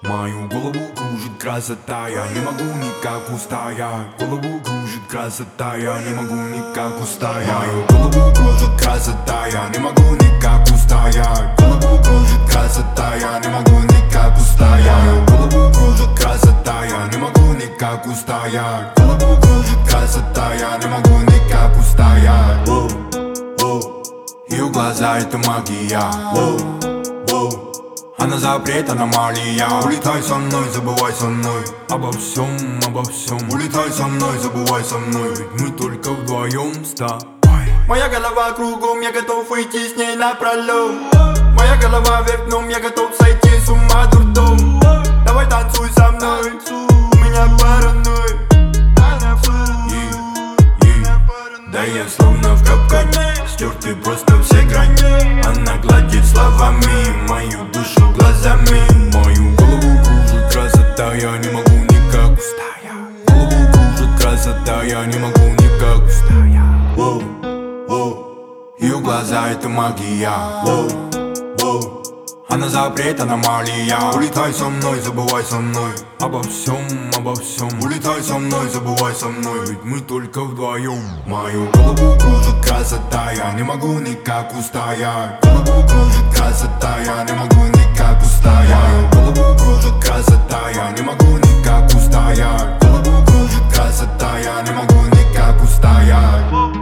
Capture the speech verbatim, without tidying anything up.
Мою голову кружит красота, я не могу никак устоять. Голову кружит красота, я не могу никак устоять. Мою голову кружит красота, я не могу никак устоять. Голову кружит красота, я не могу никак устоять. Мою голову кружит красота, я не могу никак устоять. Голову кружит красота, я не могу никак устоять. Воу, воу. Ее глаза — это магия. Воу, воу. Она запрет, аномалия. Улетай со мной, забывай со мной обо всем, обо всем. Улетай со мной, забывай со мной, ведь мы только вдвоем с тобой. Моя голова кругом, я готов выйти с ней напролом. Моя голова вверх дном, я готов сойти с ума дурдом. Давай танцуй со мной, у меня паранойя. Да я словно в капкане, стерты просто все грани. Она гладит словами мою душу глазами. Мою голову кружит красота, я не могу никак устоять. Голову кружит красота, я не могу никак устоять. Воу, воу. Ее глаза — это магия. Воу, воу. Она запрет, аномалия. Улетай со мной, забывай со мной обо всем, обо всем. Улетай со мной, забывай со мной, ведь мы только вдвоем. Мою голову кружит красота, я не могу никак устоять. Голову кружит красота, я не могу никак устоять. Мою голову кружит красота, я не могу никак устоять. Голову кружит красота, я не могу никак устоять.